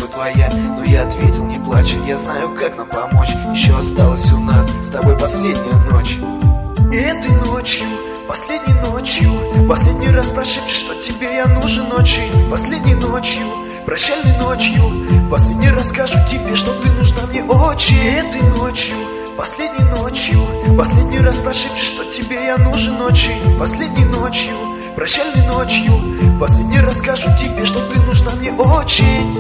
просьба твоя, но я ответил, не плачь, я знаю, как нам помочь. Еще осталась у нас с тобой последняя ночь. И этой ночью, последней ночью, последний раз прошепчешь, что тебе я нужен очень. Последней ночью, прощальной ночью, последний раз скажу тебе, что ты нужна мне очень. И этой ночью, последней ночью, последний раз прошепчешь, что тебе я нужен очень. Последней ночью, прощальной ночью, последний раз скажу тебе, что ты нужна мне очень.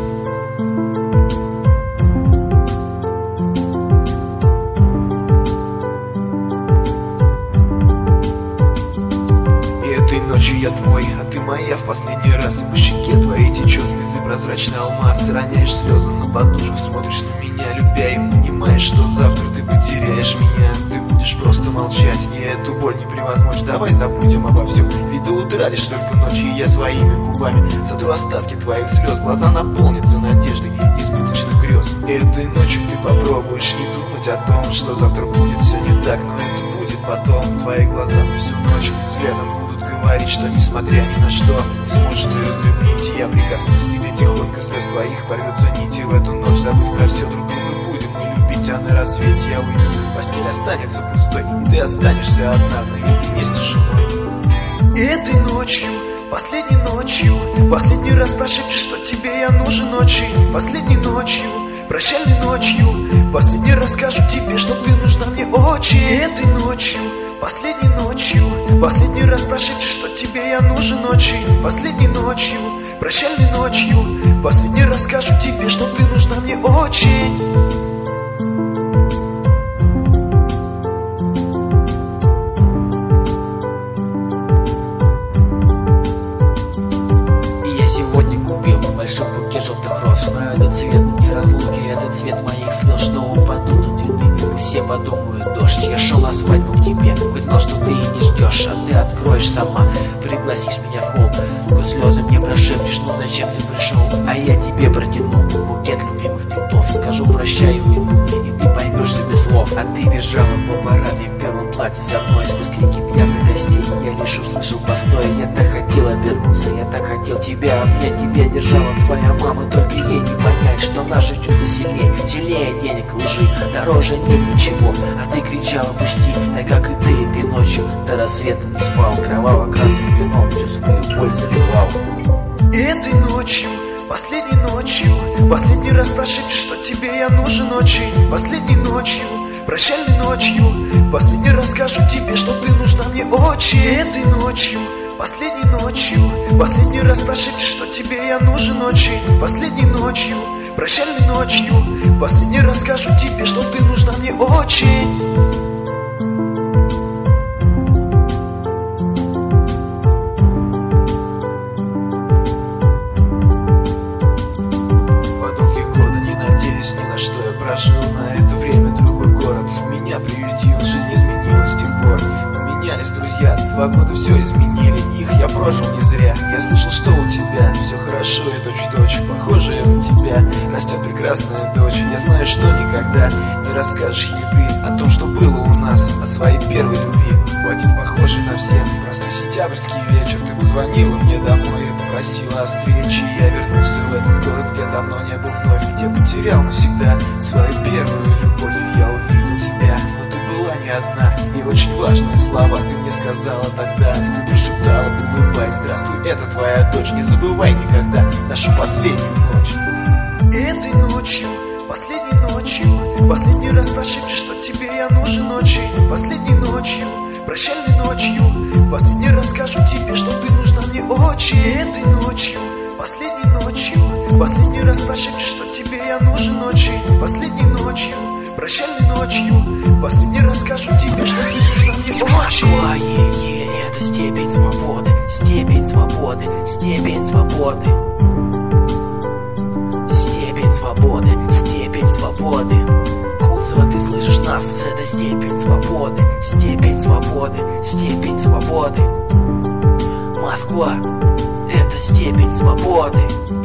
Ночью я твой, а ты моя в последний раз. И по щеке твоей течет слезы, прозрачный алмаз. Ты роняешь слезы на подушку, смотришь на меня, любя, и понимаешь, что завтра ты потеряешь меня. Ты будешь просто молчать, и эту боль не превозмочь. Давай забудем обо всем, ведь до утра лишь только ночью. И я своими губами сотру остатки твоих слез. Глаза наполнятся надеждой избыточных грез. Этой ночью ты попробуешь не думать о том, что завтра будет все не так, но это будет потом. Твои глаза мне всю ночь взглядом будут говорить, что несмотря ни на что не сможешь ты разлюбить. И я прикоснусь к тебе тихонько, слез твоих порвется нити. В эту ночь, забыв про все, друг друга будем мы любить. А на рассвете я уйду, постель останется пустой, и ты останешься одна наедине с тишиной. И этой ночью, последней ночью, последний раз прошепчешь, что тебе я нужен очень. Последней ночью, прощальной ночью, последний раз скажу тебе, что ты нужна мне очень. И этой ночью, последней ночью, последний раз прошепчешь, что тебе я нужен очень. Последней ночью, прощальной ночью, последний раз скажу тебе, что ты нужна мне очень. И я сегодня купил большой букет желтых роз, но этот цвет не разлуки, этот цвет моих слез, что упадут на цветы. Все подумают, дождь, я шел на свадьбу к тебе, хоть знал, что ты и не ждешь, а ты откроешь сама, пригласишь меня в холл, хоть слезы мне прошепчешь, ну зачем ты пришел, а я тебе протяну букет любимых цветов, скажу прощай и уйду, и ты поймешь без слов. А ты бежала по параде в белом платье за мной сквозь крики пьяных гостей, я лишь услышал постой, я так хотел обернуться, я так хотел тебя обнять, тебя держала твоя мама, только ей не понять, что наши чувства сильнее, сильнее денег, лжи, дороже нет ничего, а ты кричала пусти, так как и ты этой ночью до рассвета не спал, кроваво-красным вином всю свою боль заливал. И этой ночью, последней ночью, последний раз прошепчешь, что тебе я нужен очень. Последней ночью, прощальной ночью, последний раз скажу тебе, что ты нужна мне очень. И этой ночью, последней ночью, последний раз прошепчешь, что тебе я нужен очень. Последней ночью, прощальной ночью, последний раз скажу тебе, что ты нужна мне очень. Прожил на это время другой город, меня приютил, жизнь изменилась с тех пор. Поменялись друзья, 2 года все изменили, их я прожил не зря. Я слышал, что у тебя все хорошо и точь-в-точь похожая на тебя растет прекрасная дочь. Я знаю, что никогда не расскажешь ей ты о том, что было у нас, о своей первой любви. В один похожий на всех простой сентябрьский вечер ты позвонила мне домой и попросила о встрече. Я вернулся в этот город, где давно не был вновь, где потерял навсегда свою первую любовь. И я увидел тебя, но ты была не одна, и очень важные слова ты мне сказала тогда. Ты прошептала, улыбаясь: здравствуй, это твоя дочь, не забывай никогда нашу последнюю ночь. И этой ночью, последней ночью, последний раз прошепчешь, что тебе я нужен очень. Последней ночью, прощальной ночью, последний раз скажу тебе, что ты нужна мне очень. И этой ночью, последней ночью, последний раз прошепчешь, что тебе я нужен очень. Последней ночью, прощальной ночью, последний раз скажу тебе, что ты нужна мне очень. Москва, это степень свободы, степень свободы, степень свободы. Степень свободы, степень свободы. Куцево, ты слышишь нас, это степень свободы, степень свободы, степень свободы. Москва, это степень свободы.